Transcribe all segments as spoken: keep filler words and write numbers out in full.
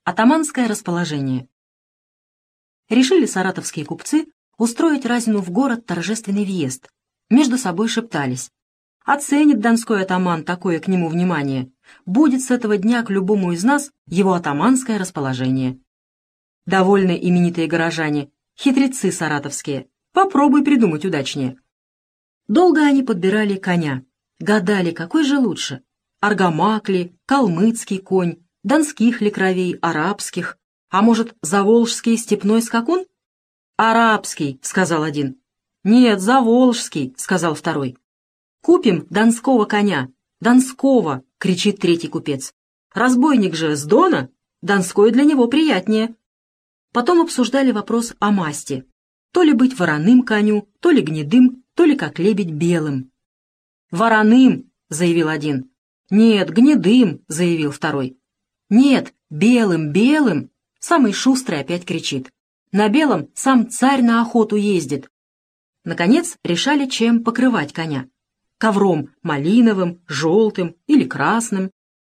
Атаманское расположение. Решили саратовские купцы устроить Разину в город торжественный въезд. Между собой шептались. Оценит донской атаман такое к нему внимание. Будет с этого дня к любому из нас его атаманское расположение. Довольны именитые горожане, хитрецы саратовские. Попробуй придумать удачнее. Долго они подбирали коня. Гадали, какой же лучше. Аргамак ли, калмыцкий конь, донских ли кровей, арабских. А может, заволжский степной скакун? «Арабский», — сказал один. «Нет, заволжский», — сказал второй. «Купим донского коня». «Донского», — кричит третий купец. «Разбойник же с Дона, донской для него приятнее». Потом обсуждали вопрос о масти. То ли быть вороным коню, то ли гнедым, то ли как лебедь белым. «Вороным», — заявил один. «Нет, гнедым», — заявил второй. «Нет, белым, белым», — самый шустрый опять кричит. «На белом сам царь на охоту ездит». Наконец решали, чем покрывать коня. Ковром малиновым, желтым или красным.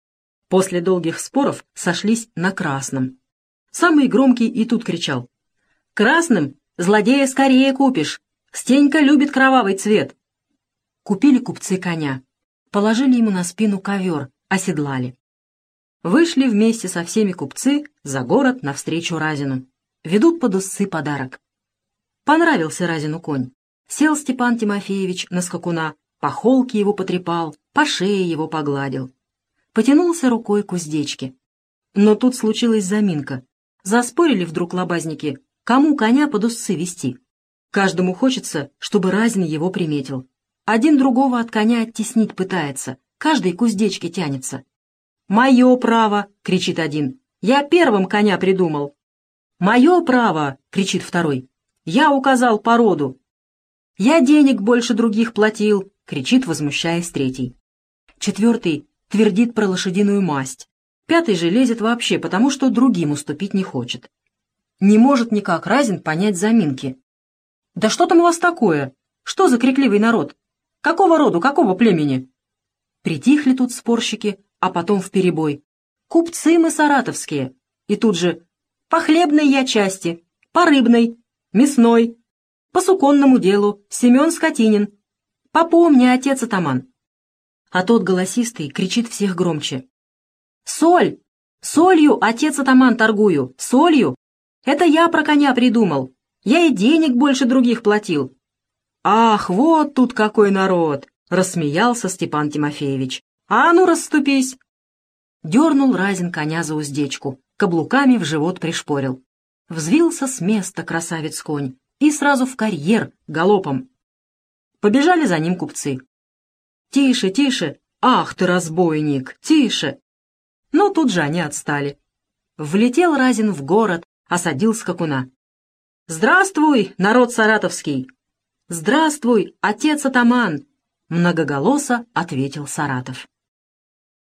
После долгих споров сошлись на красном. Самый громкий и тут кричал. «Красным злодея скорее купишь! Стенька любит кровавый цвет!» Купили купцы коня. Положили ему на спину ковер, оседлали. Вышли вместе со всеми купцы за город навстречу Разину. Ведут под усы подарок. Понравился Разину конь. Сел Степан Тимофеевич на скакуна, по холке его потрепал, по шее его погладил. Потянулся рукой к уздечке. Но тут случилась заминка. Заспорили вдруг лобазники, кому коня под усы вести. Каждому хочется, чтобы Разин его приметил. Один другого от коня оттеснить пытается, каждый к уздечке тянется. «Мое право!» — кричит один. «Я первым коня придумал!» «Мое право!» — кричит второй. «Я указал породу!» «Я денег больше других платил!» — кричит, возмущаясь третий. Четвертый твердит про лошадиную масть. Пятый же лезет вообще, потому что другим уступить не хочет. Не может никак Разин понять заминки. «Да что там у вас такое? Что за крикливый народ? Какого роду, какого племени?» Притихли тут спорщики, а потом вперебой. «Купцы мы саратовские!» И тут же «По хлебной я части, по рыбной, мясной, по суконному делу Семен Скотинин. Попомни, отец атаман». А тот голосистый кричит всех громче. «Соль! Солью, отец атаман, торгую! Солью! Это я про коня придумал! Я и денег больше других платил!» «Ах, вот тут какой народ!» — рассмеялся Степан Тимофеевич. «А ну, расступись!» Дернул Разин коня за уздечку, каблуками в живот пришпорил. Взвился с места красавец-конь и сразу в карьер галопом. Побежали за ним купцы. «Тише, тише! Ах ты, разбойник! Тише!» Но тут же они отстали. Влетел Разин в город, осадил скакуна. «Здравствуй, народ саратовский!» «Здравствуй, отец атаман!» Многоголосо ответил Саратов.